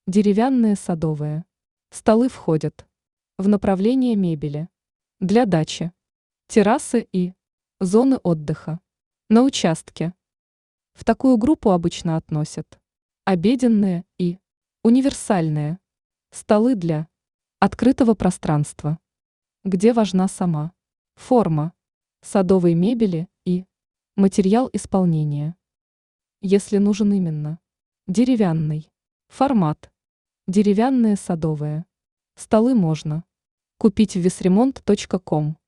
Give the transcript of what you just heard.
Деревянные садовые. Столы входят в направление мебели. Для дачи. Террасы и зоны отдыха. На участке. В такую группу обычно относят обеденные и универсальные столы для открытого пространства, где важна сама форма садовой мебели и материал исполнения. Если нужен именно деревянный формат, деревянные садовые столы можно купить в visremont.com.